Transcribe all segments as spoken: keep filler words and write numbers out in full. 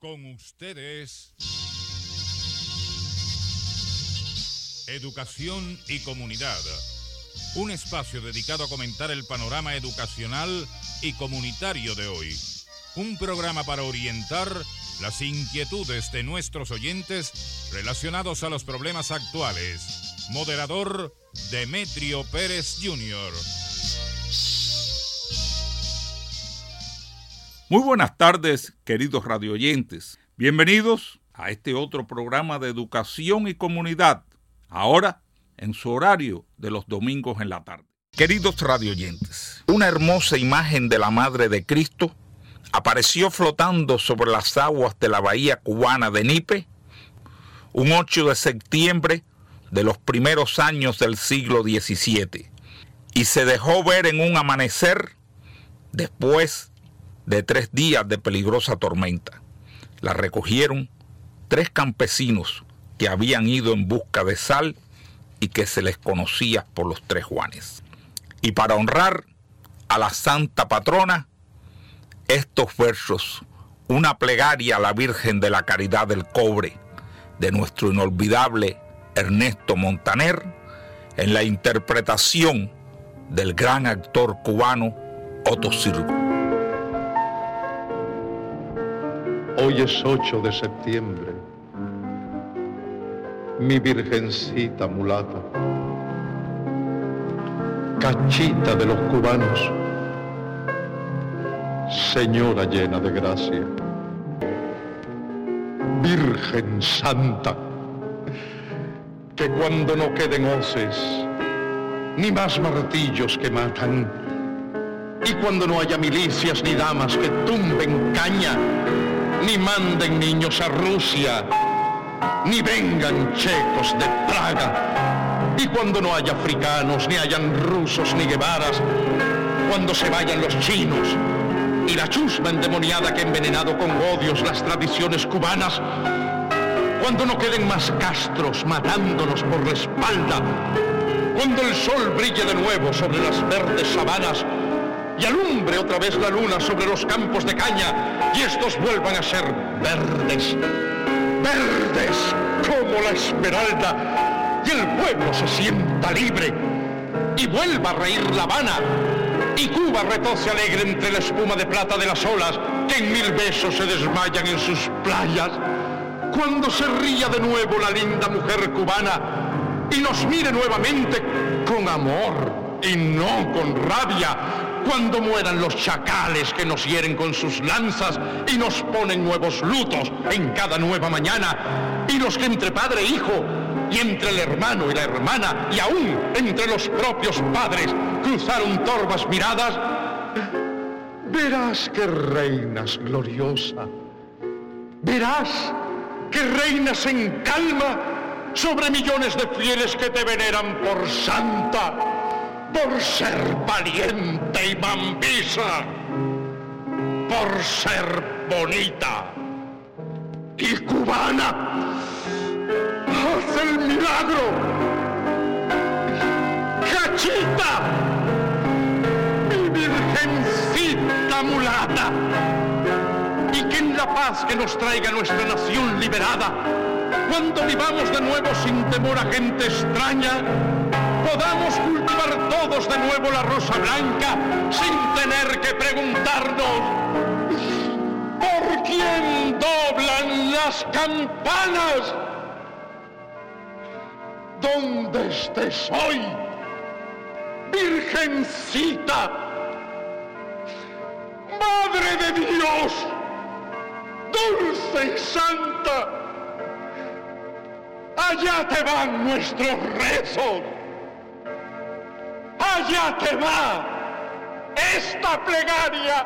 Con ustedes, Educación y Comunidad, un espacio dedicado a comentar el panorama educacional y comunitario de hoy. Un programa para orientar las inquietudes de nuestros oyentes relacionados a los problemas actuales. Moderador, Demetrio Pérez junior Muy buenas tardes, queridos radioyentes. Bienvenidos a este otro programa de educación y comunidad, ahora en su horario de los domingos en la tarde. Queridos radioyentes, una hermosa imagen de la Madre de Cristo apareció flotando sobre las aguas de la bahía cubana de Nipe un ocho de septiembre de los primeros años del siglo diecisiete y se dejó ver en un amanecer después de tres días de peligrosa tormenta. La recogieron tres campesinos que habían ido en busca de sal y que se les conocía por los tres Juanes. Y para honrar a la santa patrona, estos versos, una plegaria a la Virgen de la Caridad del Cobre, de nuestro inolvidable Ernesto Montaner, en la interpretación del gran actor cubano Otto Sirgu. Hoy es ocho de septiembre, mi virgencita mulata, cachita de los cubanos, señora llena de gracia, Virgen Santa, que cuando no queden hoces, ni más martillos que matan, y cuando no haya milicias ni damas que tumben caña, ni manden niños a Rusia, ni vengan checos de Praga, y cuando no haya africanos, ni hayan rusos ni guevaras, cuando se vayan los chinos, y la chusma endemoniada que ha envenenado con odios las tradiciones cubanas, cuando no queden más castros matándonos por la espalda, cuando el sol brille de nuevo sobre las verdes sabanas, y alumbre otra vez la luna sobre los campos de caña, y estos vuelvan a ser verdes, verdes como la esmeralda, y el pueblo se sienta libre, y vuelva a reír La Habana, y Cuba retose alegre entre la espuma de plata de las olas, que en mil besos se desmayan en sus playas, cuando se ría de nuevo la linda mujer cubana, y nos mire nuevamente con amor, y no con rabia, cuando mueran los chacales que nos hieren con sus lanzas y nos ponen nuevos lutos en cada nueva mañana, y los que entre padre e hijo, y entre el hermano y la hermana, y aún entre los propios padres, cruzaron torvas miradas, verás que reinas gloriosa, verás que reinas en calma sobre millones de fieles que te veneran por santa, por ser valiente y mambisa, por ser bonita y cubana. ¡Haz el milagro! ¡Cachita! ¡Mi virgencita mulata! Y que en la paz que nos traiga nuestra nación liberada, cuando vivamos de nuevo sin temor a gente extraña, podamos cultivar todos de nuevo la rosa blanca sin tener que preguntarnos ¿por quién doblan las campanas? ¿Dónde estés hoy, Virgencita, Madre de Dios, dulce y santa? Allá te van nuestros rezos. Allá te va esta plegaria.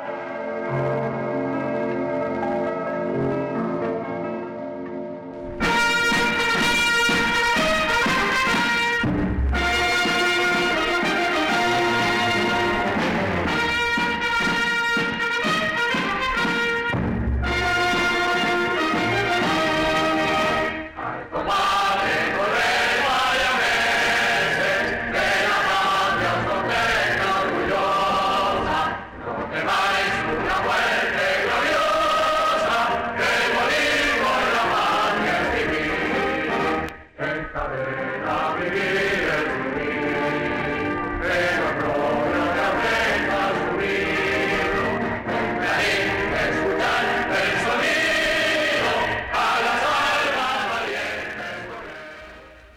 Bye.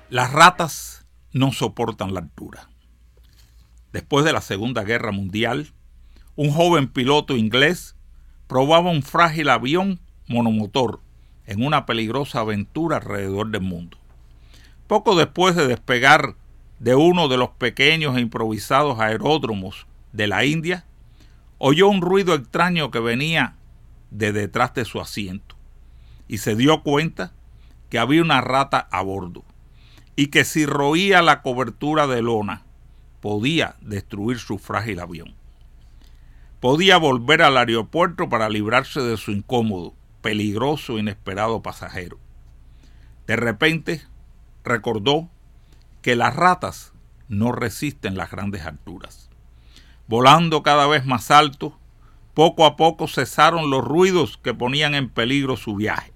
Las ratas no soportan la altura. Después de la Segunda Guerra Mundial, un joven piloto inglés probaba un frágil avión monomotor en una peligrosa aventura alrededor del mundo. Poco después de despegar de uno de los pequeños e improvisados aeródromos de la India, oyó un ruido extraño que venía de detrás de su asiento y se dio cuenta que había una rata a bordo y que si roía la cobertura de lona podía destruir su frágil avión. Podía volver al aeropuerto para librarse de su incómodo, peligroso e inesperado pasajero. De repente recordó que las ratas no resisten las grandes alturas. Volando cada vez más alto, poco a poco cesaron los ruidos que ponían en peligro su viaje.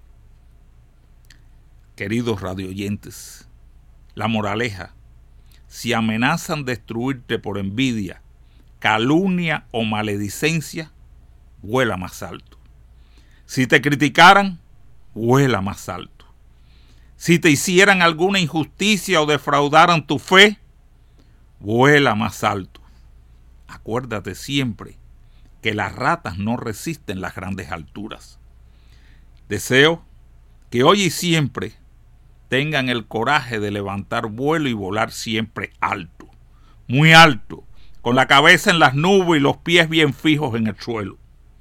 Queridos radioyentes, la moraleja: si amenazan destruirte por envidia, calumnia o maledicencia, vuela más alto. Si te criticaran, vuela más alto. Si te hicieran alguna injusticia o defraudaran tu fe, vuela más alto. Acuérdate siempre que las ratas no resisten las grandes alturas. Deseo que hoy y siempre tengan el coraje de levantar vuelo y volar siempre alto, muy alto, con la cabeza en las nubes y los pies bien fijos en el suelo.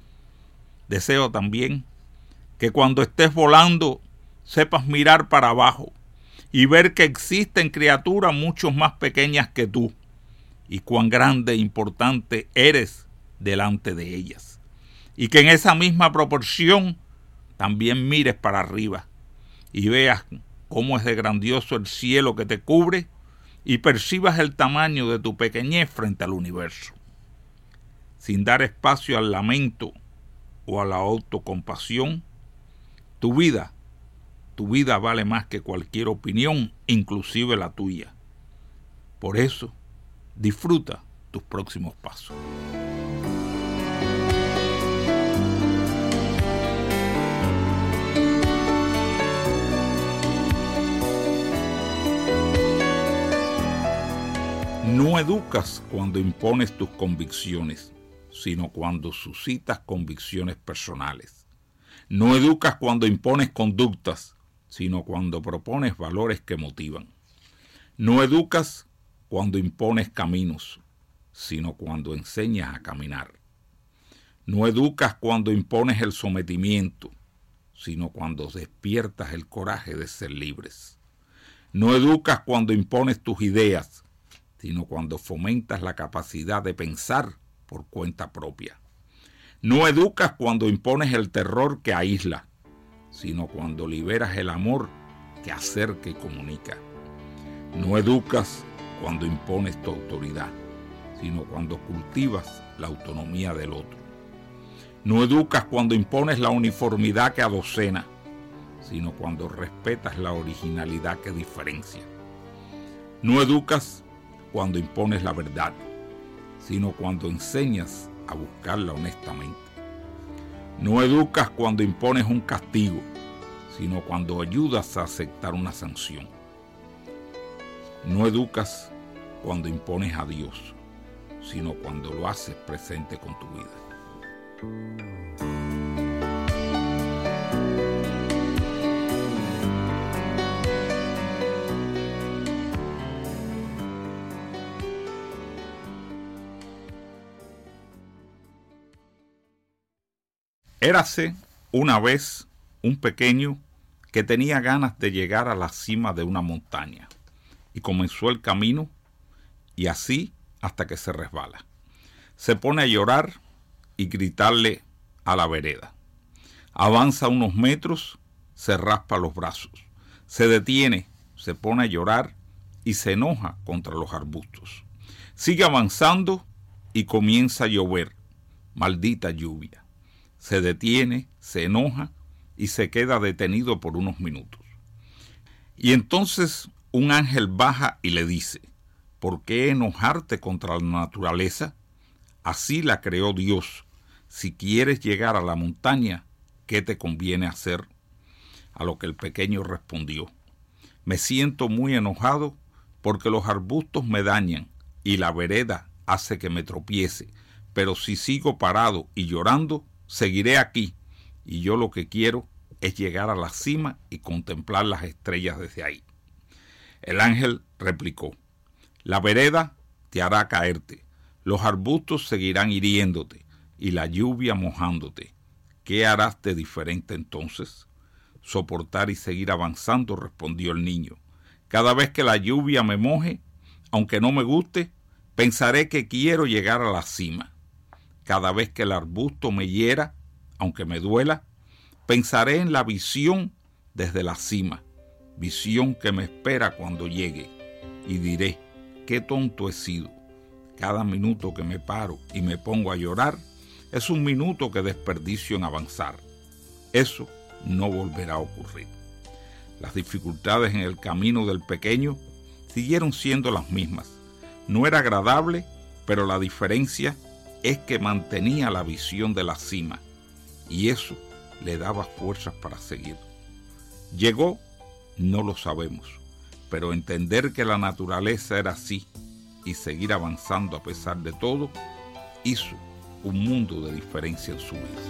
Deseo también que cuando estés volando sepas mirar para abajo y ver que existen criaturas mucho más pequeñas que tú y cuán grande e importante eres delante de ellas. Y que en esa misma proporción también mires para arriba y veas cómo es de grandioso el cielo que te cubre y percibas el tamaño de tu pequeñez frente al universo. Sin dar espacio al lamento o a la autocompasión, tu vida, tu vida vale más que cualquier opinión, inclusive la tuya. Por eso, disfruta tus próximos pasos. No educas cuando impones tus convicciones, sino cuando suscitas convicciones personales. No educas cuando impones conductas, sino cuando propones valores que motivan. No educas cuando impones caminos, sino cuando enseñas a caminar. No educas cuando impones el sometimiento, sino cuando despiertas el coraje de ser libres. No educas cuando impones tus ideas, sino cuando fomentas la capacidad de pensar por cuenta propia. No educas cuando impones el terror que aísla, sino cuando liberas el amor que acerca y comunica. No educas cuando impones tu autoridad, sino cuando cultivas la autonomía del otro. No educas cuando impones la uniformidad que adocena, sino cuando respetas la originalidad que diferencia. No educas cuando impones la verdad, sino cuando enseñas a buscarla honestamente. No educas cuando impones un castigo, sino cuando ayudas a aceptar una sanción. No educas cuando impones a Dios, sino cuando lo haces presente con tu vida. Érase una vez un pequeño que tenía ganas de llegar a la cima de una montaña y comenzó el camino y así hasta que se resbala. Se pone a llorar y gritarle a la vereda. Avanza unos metros, se raspa los brazos, se detiene, se pone a llorar y se enoja contra los arbustos. Sigue avanzando y comienza a llover. Maldita lluvia. Se detiene, se enoja y se queda detenido por unos minutos. Y entonces un ángel baja y le dice: ¿por qué enojarte contra la naturaleza? Así la creó Dios. Si quieres llegar a la montaña, ¿qué te conviene hacer? A lo que el pequeño respondió: Me siento muy enojado porque los arbustos me dañan y la vereda hace que me tropiece, pero si sigo parado y llorando, seguiré aquí, y yo lo que quiero es llegar a la cima y contemplar las estrellas desde ahí. El ángel replicó: la vereda te hará caerte, los arbustos seguirán hiriéndote y la lluvia mojándote. ¿Qué harás de diferente entonces? Soportar y seguir avanzando, respondió el niño. Cada vez que la lluvia me moje, aunque no me guste, pensaré que quiero llegar a la cima. Cada vez que el arbusto me hiera, aunque me duela, pensaré en la visión desde la cima, visión que me espera cuando llegue, y diré: qué tonto he sido. Cada minuto que me paro y me pongo a llorar es un minuto que desperdicio en avanzar. Eso no volverá a ocurrir. Las dificultades en el camino del pequeño siguieron siendo las mismas. No era agradable, pero la diferencia es que mantenía la visión de la cima, y eso le daba fuerzas para seguir. ¿Llegó? No lo sabemos, pero entender que la naturaleza era así y seguir avanzando a pesar de todo, hizo un mundo de diferencia en su vida.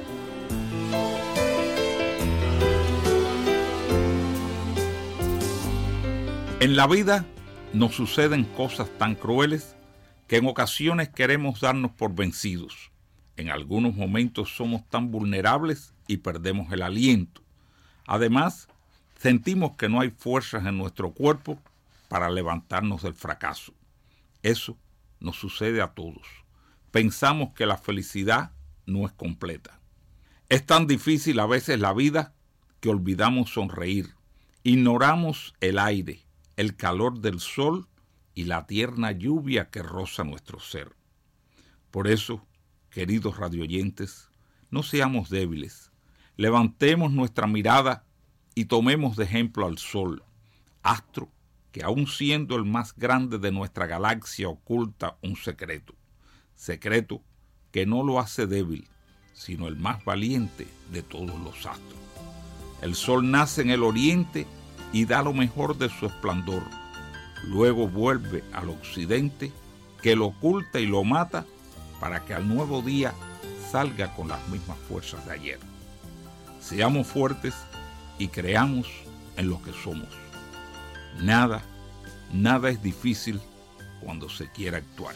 En la vida nos suceden cosas tan crueles que en ocasiones queremos darnos por vencidos. En algunos momentos somos tan vulnerables y perdemos el aliento. Además, sentimos que no hay fuerzas en nuestro cuerpo para levantarnos del fracaso. Eso nos sucede a todos. Pensamos que la felicidad no es completa. Es tan difícil a veces la vida que olvidamos sonreír. Ignoramos el aire, el calor del sol y la tierna lluvia que roza nuestro ser. Por eso, queridos radioyentes, no seamos débiles. Levantemos nuestra mirada y tomemos de ejemplo al sol, astro que aun siendo el más grande de nuestra galaxia oculta un secreto. Secreto que no lo hace débil, sino el más valiente de todos los astros. El sol nace en el oriente y da lo mejor de su esplendor. Luego vuelve al occidente, que lo oculta y lo mata, para que al nuevo día salga con las mismas fuerzas de ayer. Seamos fuertes y creamos en lo que somos. Nada, nada es difícil cuando se quiere actuar.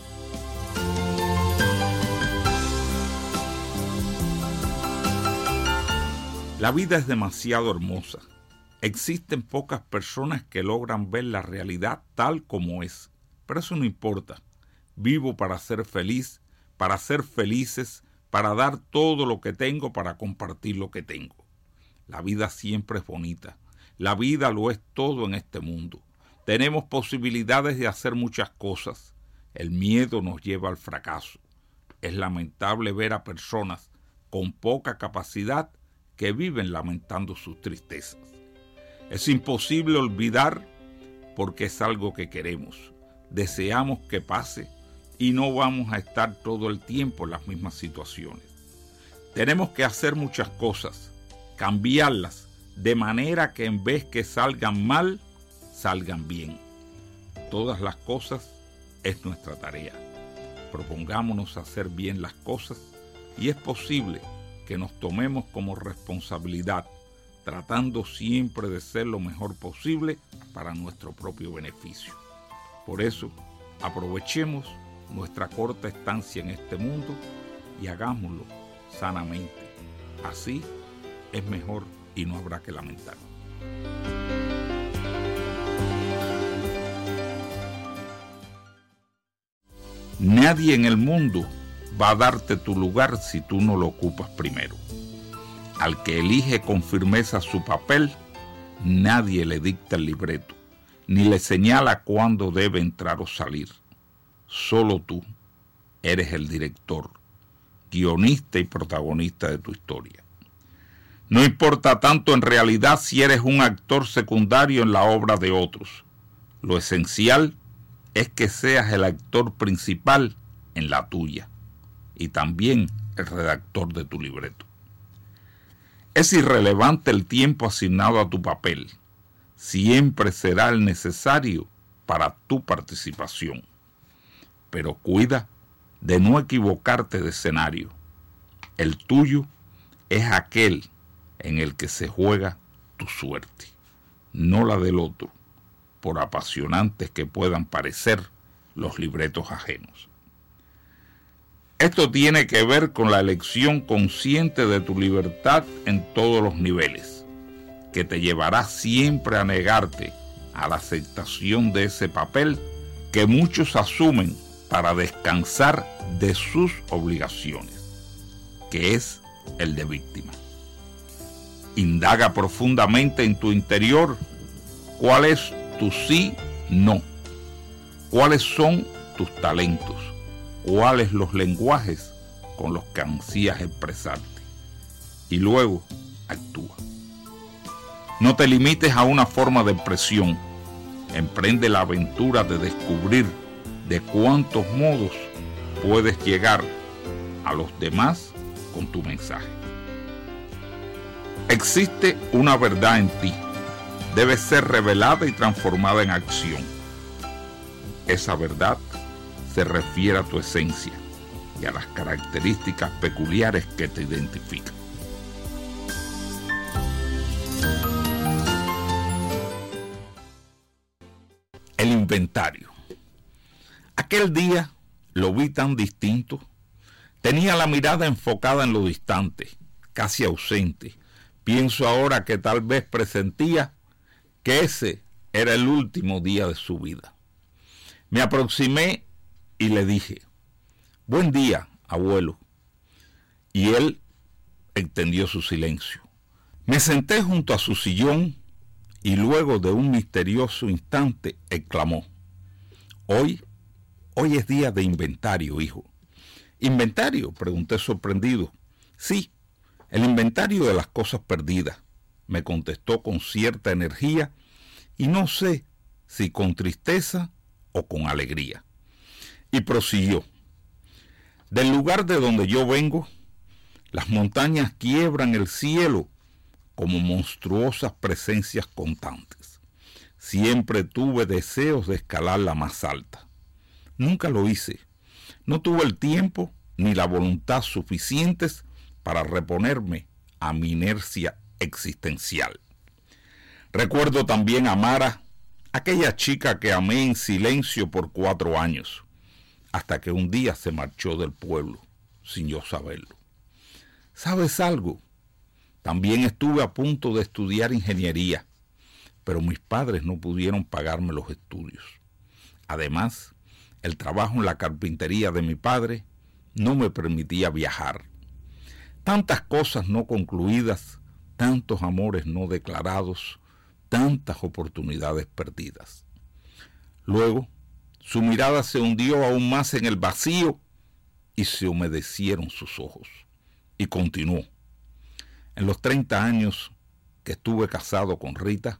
La vida es demasiado hermosa. Existen pocas personas que logran ver la realidad tal como es, pero eso no importa. Vivo para ser feliz, para ser felices, para dar todo lo que tengo, para compartir lo que tengo. La vida siempre es bonita. La vida lo es todo en este mundo. Tenemos posibilidades de hacer muchas cosas. El miedo nos lleva al fracaso. Es lamentable ver a personas con poca capacidad que viven lamentando sus tristezas. Es imposible olvidar porque es algo que queremos. Deseamos que pase y no vamos a estar todo el tiempo en las mismas situaciones. Tenemos que hacer muchas cosas, cambiarlas, de manera que en vez que salgan mal, salgan bien. Todas las cosas es nuestra tarea. Propongámonos hacer bien las cosas y es posible que nos tomemos como responsabilidad, tratando siempre de ser lo mejor posible para nuestro propio beneficio. Por eso, aprovechemos nuestra corta estancia en este mundo y hagámoslo sanamente. Así es mejor y no habrá que lamentar. Nadie en el mundo va a darte tu lugar si tú no lo ocupas primero. Al que elige con firmeza su papel, nadie le dicta el libreto, ni le señala cuándo debe entrar o salir. Solo tú eres el director, guionista y protagonista de tu historia. No importa tanto en realidad si eres un actor secundario en la obra de otros. Lo esencial es que seas el actor principal en la tuya y también el redactor de tu libreto. Es irrelevante el tiempo asignado a tu papel. siempre será el necesario para tu participación. Pero cuida de no equivocarte de escenario. El tuyo es aquel en el que se juega tu suerte, no la del otro, por apasionantes que puedan parecer los libretos ajenos. Esto tiene que ver con la elección consciente de tu libertad en todos los niveles, que te llevará siempre a negarte a la aceptación de ese papel que muchos asumen para descansar de sus obligaciones, que es el de víctima. Indaga profundamente en tu interior cuál es tu sí, no, cuáles son tus talentos, cuáles los lenguajes con los que ansías expresarte, y luego actúa. No te limites a una forma de expresión. Emprende la aventura de descubrir de cuántos modos puedes llegar a los demás con tu mensaje. Existe una verdad en ti. Debe ser revelada y transformada en acción. Esa verdad se refiere a tu esencia y a las características peculiares que te identifican. El inventario. Aquel día lo vi tan distinto. Tenía la mirada enfocada en lo distante, casi ausente. Pienso ahora que tal vez presentía que ese era el último día de su vida. Me aproximé y le dije: «Buen día, abuelo». Y él extendió su silencio. Me senté junto a su sillón y luego de un misterioso instante exclamó: Hoy, hoy es día de inventario, hijo». «¿Inventario?», pregunté sorprendido. «Sí, el inventario de las cosas perdidas», me contestó con cierta energía y no sé si con tristeza o con alegría. Y prosiguió: «Del lugar de donde yo vengo, las montañas quiebran el cielo como monstruosas presencias constantes. Siempre tuve deseos de escalar la más alta. Nunca lo hice. No tuve el tiempo ni la voluntad suficientes para reponerme a mi inercia existencial. Recuerdo también a Mara, aquella chica que amé en silencio por cuatro años, hasta que un día se marchó del pueblo sin yo saberlo. ¿Sabes algo? También estuve a punto de estudiar ingeniería, pero mis padres no pudieron pagarme los estudios. Además, el trabajo en la carpintería de mi padre no me permitía viajar. Tantas cosas no concluidas, tantos amores no declarados, tantas oportunidades perdidas. Luego, su mirada se hundió aún más en el vacío y se humedecieron sus ojos. Y continuó: En los treinta años que estuve casado con Rita,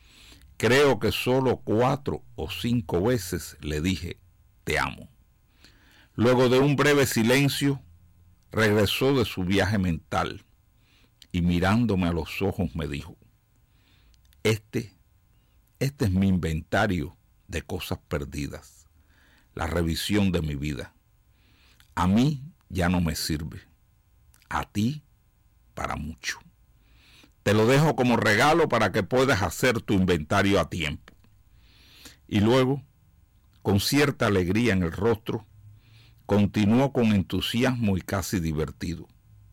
creo que solo cuatro o cinco veces le dije «te amo». Luego de un breve silencio, regresó de su viaje mental y mirándome a los ojos me dijo: Este, este es mi inventario de cosas perdidas, la revisión de mi vida. A mí ya no me sirve, a ti para mucho. Te lo dejo como regalo para que puedas hacer tu inventario a tiempo. Y luego, con cierta alegría en el rostro, continuó con entusiasmo y casi divertido: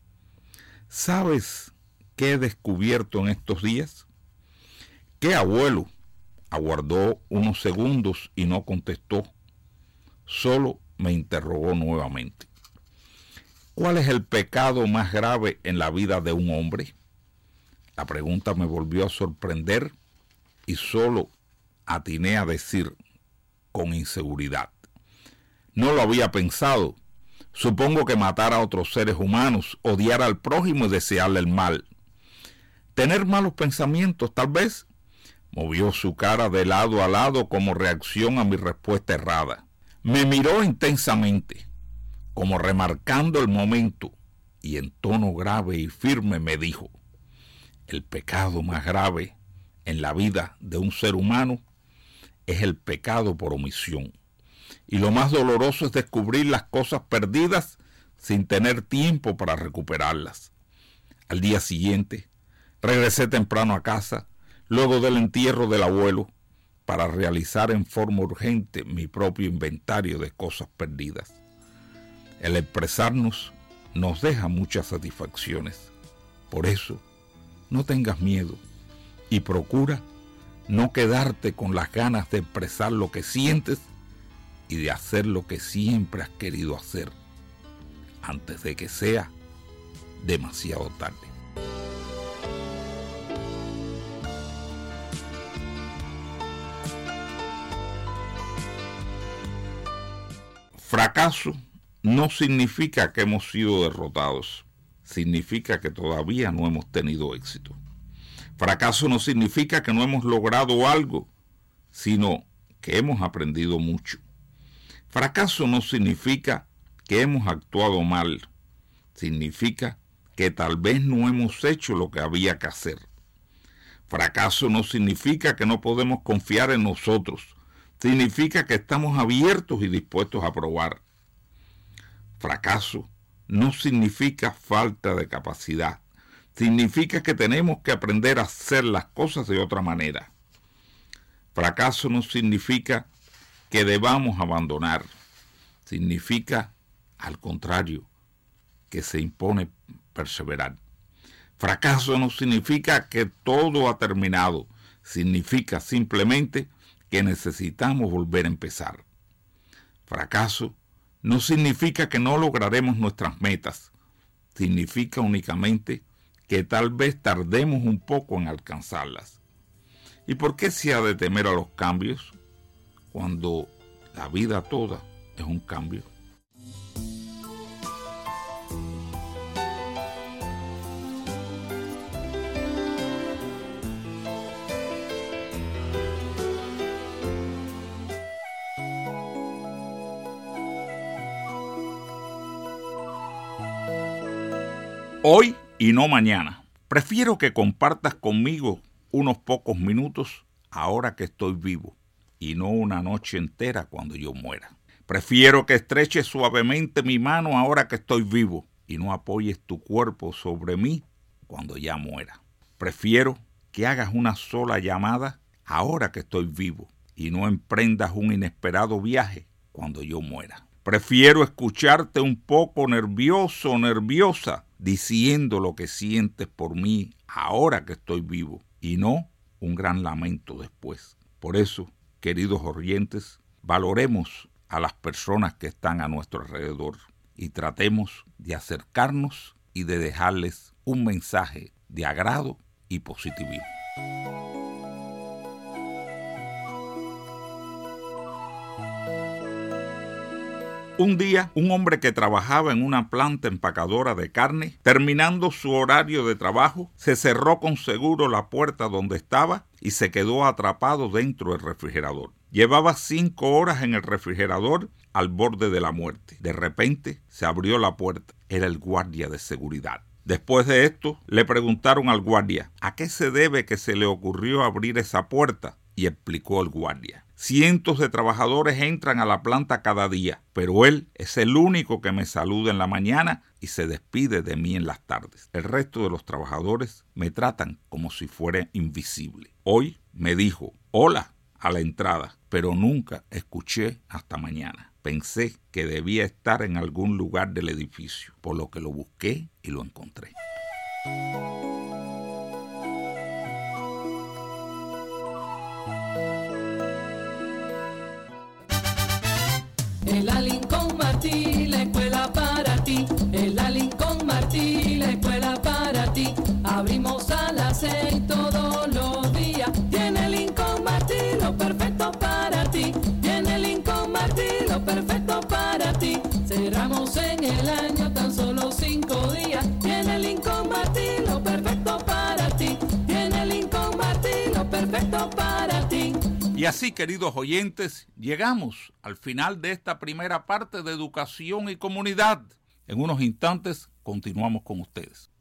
¿Sabes qué he descubierto en estos días? ¿Qué, abuelo? Aguardó unos segundos y no contestó. Solo me interrogó nuevamente. ¿Cuál es el pecado más grave en la vida de un hombre? La pregunta me volvió a sorprender y solo atiné a decir con inseguridad: No lo había pensado. Supongo que matar a otros seres humanos, odiar al prójimo y desearle el mal. Tener malos pensamientos, tal vez. Movió su cara de lado a lado como reacción a mi respuesta errada. Me miró intensamente, como remarcando el momento, y en tono grave y firme me dijo: El pecado más grave en la vida de un ser humano es el pecado por omisión. Y lo más doloroso es descubrir las cosas perdidas sin tener tiempo para recuperarlas. Al día siguiente, regresé temprano a casa, luego del entierro del abuelo, para realizar en forma urgente mi propio inventario de cosas perdidas. El expresarnos nos deja muchas satisfacciones. Por eso, no tengas miedo y procura no quedarte con las ganas de expresar lo que sientes y de hacer lo que siempre has querido hacer, antes de que sea demasiado tarde. Fracaso no significa que hemos sido derrotados, significa que todavía no hemos tenido éxito. Fracaso no significa que no hemos logrado algo, sino que hemos aprendido mucho. Fracaso no significa que hemos actuado mal, significa que tal vez no hemos hecho lo que había que hacer. Fracaso no significa que no podemos confiar en nosotros, significa que estamos abiertos y dispuestos a probar. Fracaso no significa falta de capacidad, significa que tenemos que aprender a hacer las cosas de otra manera. Fracaso no significa que debamos abandonar, significa, al contrario, que se impone perseverar. Fracaso no significa que todo ha terminado, significa simplemente que necesitamos volver a empezar. Fracaso no significa que no lograremos nuestras metas, significa únicamente que tal vez tardemos un poco en alcanzarlas. ¿Y por qué se ha de temer a los cambios cuando la vida toda es un cambio? Hoy y no mañana. Prefiero que compartas conmigo unos pocos minutos ahora que estoy vivo y no una noche entera cuando yo muera. Prefiero que estreches suavemente mi mano ahora que estoy vivo y no apoyes tu cuerpo sobre mí cuando ya muera. Prefiero que hagas una sola llamada ahora que estoy vivo y no emprendas un inesperado viaje cuando yo muera. Prefiero escucharte un poco nervioso o nerviosa diciendo lo que sientes por mí ahora que estoy vivo y no un gran lamento después. Por eso, queridos oyentes, valoremos a las personas que están a nuestro alrededor y tratemos de acercarnos y de dejarles un mensaje de agrado y positivismo. Un día, un hombre que trabajaba en una planta empacadora de carne, terminando su horario de trabajo, se cerró con seguro la puerta donde estaba y se quedó atrapado dentro del refrigerador. Llevaba cinco horas en el refrigerador al borde de la muerte. De repente, se abrió la puerta. Era el guardia de seguridad. Después de esto, le preguntaron al guardia, ¿a qué se debe que se le ocurrió abrir esa puerta? Y explicó el guardia. Cientos de trabajadores entran a la planta cada día, pero él es el único que me saluda en la mañana y se despide de mí en las tardes. El resto de los trabajadores me tratan como si fuera invisible. Hoy me dijo hola a la entrada, pero nunca escuché hasta mañana. Pensé que debía estar en algún lugar del edificio, por lo que lo busqué y lo encontré. El la Lincoln Martí, la escuela para ti. El la Lincoln Martí, la escuela para ti. Abrimos a las seis todos los días. Tiene Lincoln Martí lo perfecto para ti. Tiene Lincoln Martí lo perfecto para ti. Cerramos en el año tan solo cinco días. Tiene Lincoln Martí lo perfecto para ti. Tiene Lincoln Martí lo perfecto para ti. Y así, queridos oyentes, llegamos al final de esta primera parte de Educación y Comunidad. En unos instantes continuamos con ustedes.